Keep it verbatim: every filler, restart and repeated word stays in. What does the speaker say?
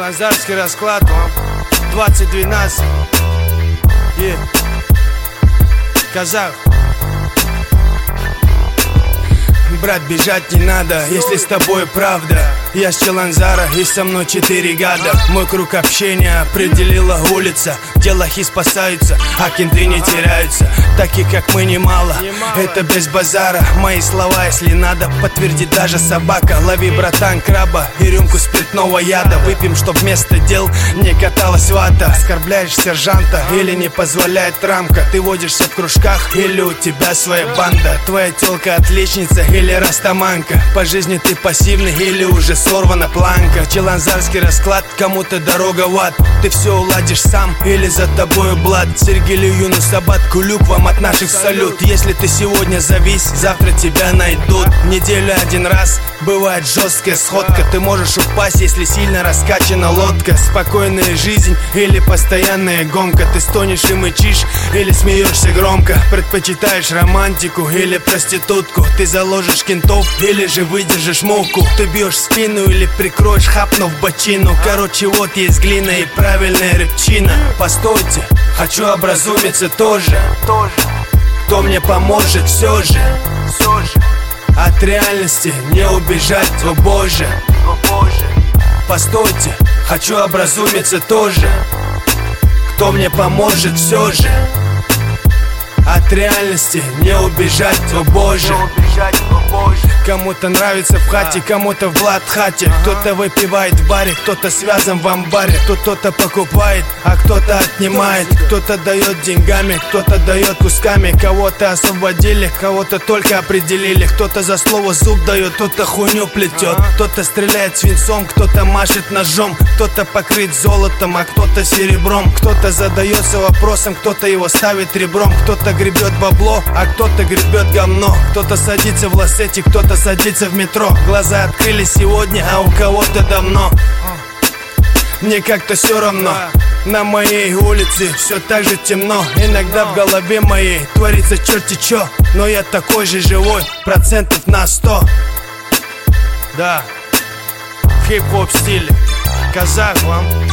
Челанзарский расклад вам двадцать двенадцать. Yeah. Казах. Брат, бежать не надо, если с тобой правда. Я с Челанзара и со мной четыре гада. Мой круг общения определила улица, где лохи спасаются, а кенты не теряются. Таких как мы немало, это без базара. Мои слова, если надо, подтвердит даже собака. Лови, братан, краба и рюмку спиртного яда. Выпьем, чтоб вместо дел не каталась вата. Оскорбляешь сержанта или не позволяет рамка. Ты водишься в кружках или у тебя своя банда. Твоя тёлка отличница или растаманка. По жизни ты пассивный или уже сорвана планка. Челанзарский расклад, кому-то дорога в ад. Ты все уладишь сам или за тобою блад. Сергелю, Юнус, Аббат, Кулюк, вам от наших салют. Если ты сегодня завис, завтра тебя найдут. В неделю один раз бывает жесткая сходка. Ты можешь упасть, если сильно раскачана лодка. Спокойная жизнь или постоянная гонка. Ты стонешь и мычишь или смеешься громко. Предпочитаешь романтику или проститутку. Ты заложишь кентов или же выдержишь муку. Ты бьешь в спину или прикроешь, хапнув бочину. Короче, вот есть глина и правильная рыбчина. Постойте, хочу образумиться тоже. Кто мне поможет все же? От реальности не убежать, о боже. Постойте, хочу образумиться тоже. Кто мне поможет все же? От реальности не убежать, о боже. Кому-то нравится в хате, кому-то в Ладхате. Кто-то выпивает в баре, кто-то связан в амбаре. Кто-то покупает, а кто-то отнимает. Кто-то дает деньгами, кто-то дает кусками. Кого-то освободили, кого-то только определили. Кто-то за слово зуб дает, кто-то хуйню плетет. Кто-то стреляет свинцом, кто-то машет ножом. Кто-то покрыт золотом, а кто-то серебром. Кто-то задается вопросом, кто-то его ставит ребром. Кто-то гребет бабло, а кто-то гребет говно. Кто-то садится в лассете, кто-то садится в метро. Глаза открылись сегодня, а у кого-то давно. Мне как-то все равно. На моей улице все так же темно. Иногда в голове моей творится черти чё. Но я такой же живой, процентов на сто. Да, в хип-хоп стиле. Казах вам.